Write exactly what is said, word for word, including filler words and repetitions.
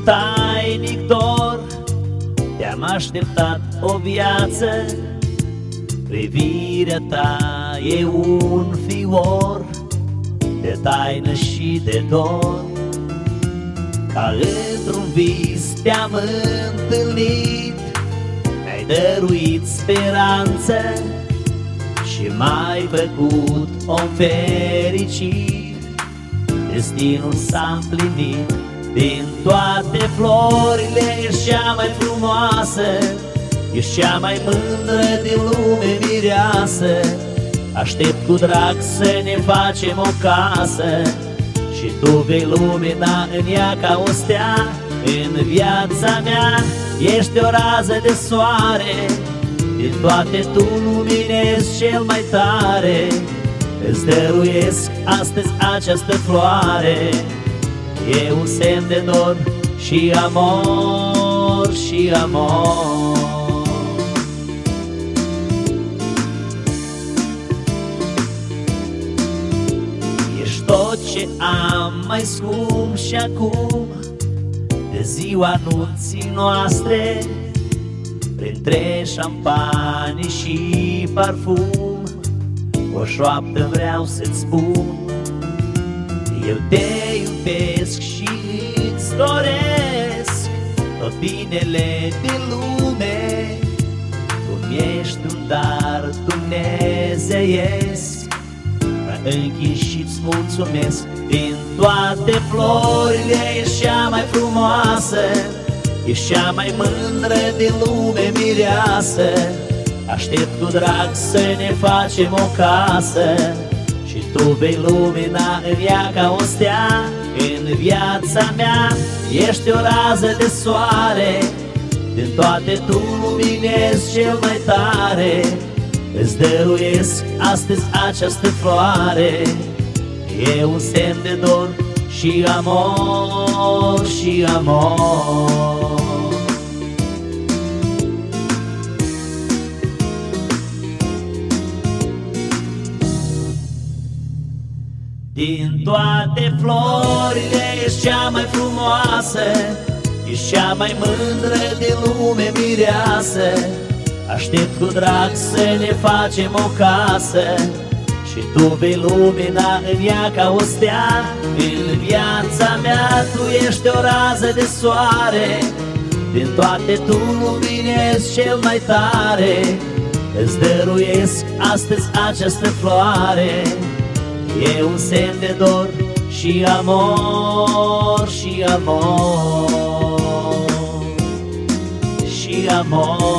tainic dor, te-am așteptat o viață. Privirea ta e un fior de taină și de dor. Ca într-un vis te-am întâlnit, mi-ai dăruit speranță și m-ai făcut om fericit. Destinul s-a împlinit, din toate florile ești cea mai frumoasă, ești cea mai mândră din lume, mireasă. Aștept cu drag să ne facem o casă și tu vei lumina în ea ca o stea. În viața mea ești o rază de soare, din toate tu luminezi cel mai tare. Îți dăruiesc astăzi această floare, e un semn de dor și amor, și amor. Ești tot ce am mai scump și acum, de ziua nunții noastre, printre șampanii și parfum, o șoaptă vreau să-ți spun. Eu te iubesc și îți doresc tot binele din lume. Tu ești un dar dumnezeiesc, mă închin și-ți mulțumesc. Din toate florile ești cea mai frumoasă, ești cea mai mândră din lume, mireasă. Aștept cu drag să ne facem o casă și tu vei lumina în ea ca o stea. În viața mea ești o rază de soare, din toate tu luminezi cel mai tare. Îți dăruiesc astăzi această floare, e un semn de dor și amor, și amor. Din toate florile ești cea mai frumoasă, ești cea mai mândră din lume, mireasă. Aștept cu drag să ne facem o casă și tu vei lumina în ea ca o stea. În viața mea tu ești o rază de soare, din toate tu luminezi cel mai tare. Îți dăruiesc astăzi această floare, e un semn de dor și amor, și amor, și amor.